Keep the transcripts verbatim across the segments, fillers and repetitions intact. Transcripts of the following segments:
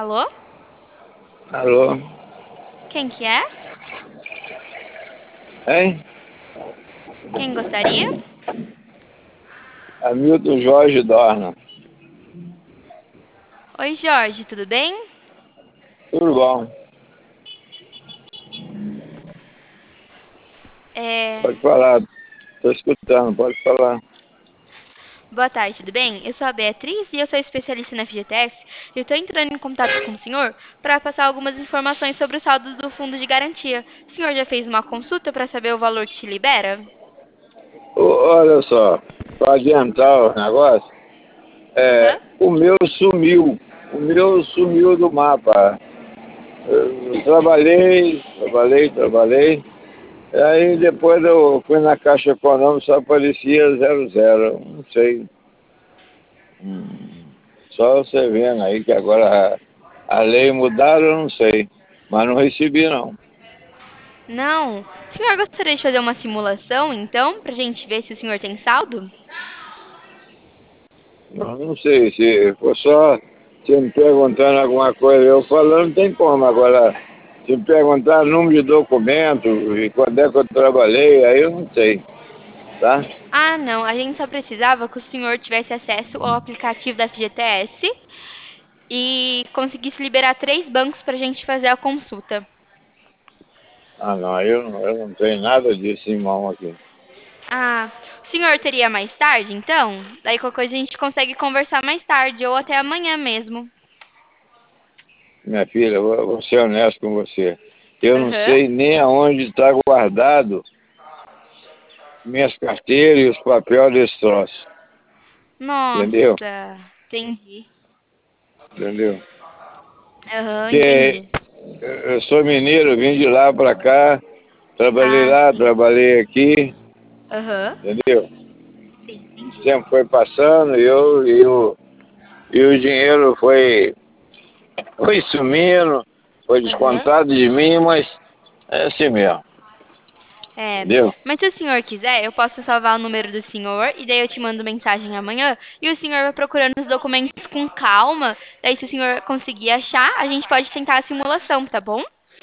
Alô? Alô? Quem que é? Hein? Quem gostaria? Hamilton Jorge Dorna. Oi, Jorge, tudo bem? Tudo bom? É... Pode falar. Estou escutando, pode falar. Boa tarde, tudo bem? Eu sou a Beatriz e eu sou especialista na F G T S. Eu estou entrando em contato com o senhor para passar algumas informações sobre os saldos do fundo de garantia. O senhor já fez uma consulta para saber o valor que te libera? Ô, olha só, para adiantar o negócio, é, Aham. o meu sumiu. O meu sumiu do mapa. Eu trabalhei, trabalhei, trabalhei. Aí depois eu fui na Caixa Econômica, só aparecia zero zero. Não sei. Hum, Só você vendo aí que agora a, a lei mudaram, eu não sei. Mas não recebi não. Não. O senhor gostaria de fazer uma simulação, então, para a gente ver se o senhor tem saldo? Não, não sei, se for só se me perguntando alguma coisa, eu falando não tem como. Agora, se me perguntar número de documento e quando é que eu trabalhei, aí eu não sei, tá? Ah, não. A gente só precisava que o senhor tivesse acesso ao aplicativo da F G T S e conseguisse liberar três bancos para a gente fazer a consulta. Ah, não, eu, não- eu não tenho nada disso em mão aqui. Ah, o senhor teria mais tarde, então? Daí qualquer coisa a gente consegue conversar mais tarde ou até amanhã mesmo. Minha filha, eu vou, vou ser honesto com você. Eu não Aham. sei nem aonde está guardado minhas carteiras e os papéis desse troço. Entendeu? Nossa, entendi. Entendeu? Aham, Porque entendi. eu sou mineiro, vim de lá para cá, trabalhei Ah, lá, sim. trabalhei aqui, Aham. entendeu? Sim, O entendi. tempo foi passando e, eu, e, o, e o dinheiro foi, foi sumindo, foi Aham. descontado de mim, mas é assim mesmo, É, entendeu? mas se o senhor quiser, eu posso salvar o número do senhor e daí eu te mando mensagem amanhã e o senhor vai procurando os documentos com calma. Daí se o senhor conseguir achar, a gente pode tentar a simulação, tá bom?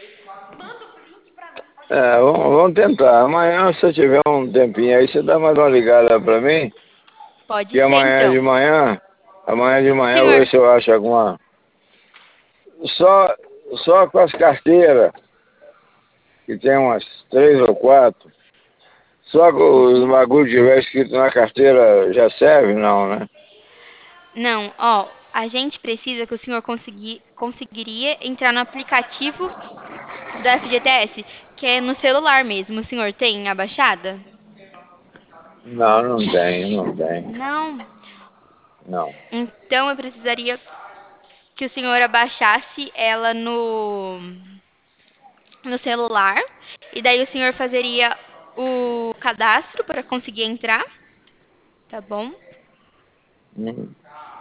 É, vamos, vamos tentar. Amanhã, se eu tiver um tempinho aí, você dá mais uma ligada para mim, Pode que ser amanhã de então. manhã, amanhã de manhã eu vou ver Senhor, se eu acho alguma. Só, só com as carteiras, que tem umas três ou quatro. Só que o uhum. bagulho tiver escrito na carteira já serve? Não, né? Não, ó, a gente precisa que o senhor conseguir, conseguiria entrar no aplicativo da F G T S, que é no celular mesmo. O senhor tem a baixada? Não, não tem, não tem. Não. Não. Então eu precisaria que o senhor abaixasse ela no, no celular e daí o senhor fazeria o cadastro para conseguir entrar, tá bom? Hum.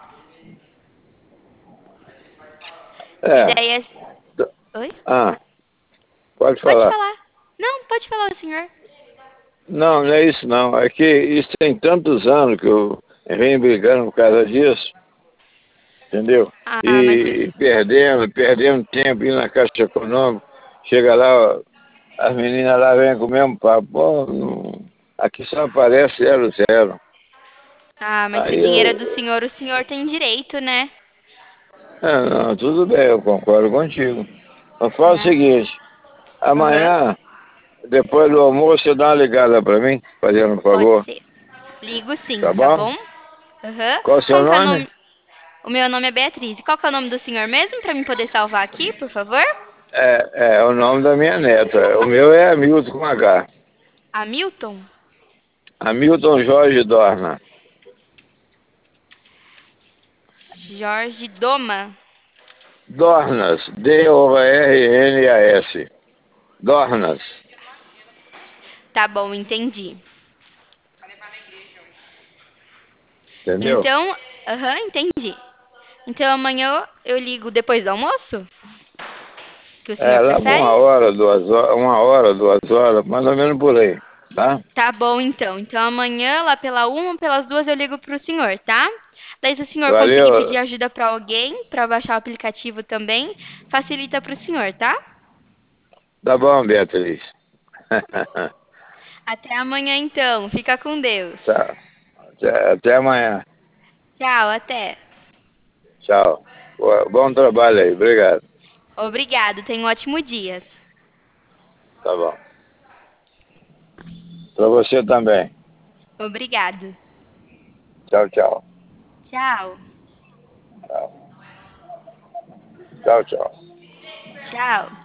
E É. daí... as- t- Oi? Ah, pode Pode falar. falar. Não, pode falar, senhor. Não, não é isso não. É que isso tem tantos anos que eu venho brigando por causa disso, entendeu? Ah, mas... E perdendo, perdendo tempo indo na Caixa Econômica. Chega lá, ó, as meninas lá vêm com o mesmo papo. Pô, não- aqui só aparece zero zero. Ah, mas se o Aí dinheiro é do eu. senhor, o senhor tem direito, né? É, não, tudo bem, eu concordo contigo. Mas fala o Né? seguinte, Aham. amanhã, depois do almoço, você dá uma ligada pra mim, fazendo um Pode favor, ser. Ligo sim, tá tá bom? bom? Aham. Qual o seu Como que é o nome? nome? O meu nome é Beatriz. E qual que é o nome do senhor mesmo, para mim poder salvar aqui, por favor? É, é o nome da minha neta. O meu é Hamilton com H. Hamilton? Hamilton Jorge Dorna. Jorge Doma. Dornas, D O R N A S. Dornas, Tá bom, entendi. entendeu? Então, aham, entendi. Então amanhã eu ligo depois do almoço? Que o É, senhor lá por prefere? uma hora, duas horas, uma hora, duas horas, mais ou menos por aí. tá? Tá bom, então. Então amanhã, lá pela uma ou pelas duas, eu ligo pro senhor, tá? Daí, se o senhor conseguir Valeu. pedir ajuda pra alguém, pra baixar o aplicativo também, facilita pro senhor, tá? Tá bom, Beatriz. Até amanhã, então. Fica com Deus. Tá. Até, até amanhã. Tchau, até. Tchau. Boa- Bom trabalho aí. Obrigado. Obrigado, tenha um ótimo dia. Tá bom. Para você também. Obrigado. Tchau, tchau. Tchau. Tchau, tchau. Tchau. Tchau.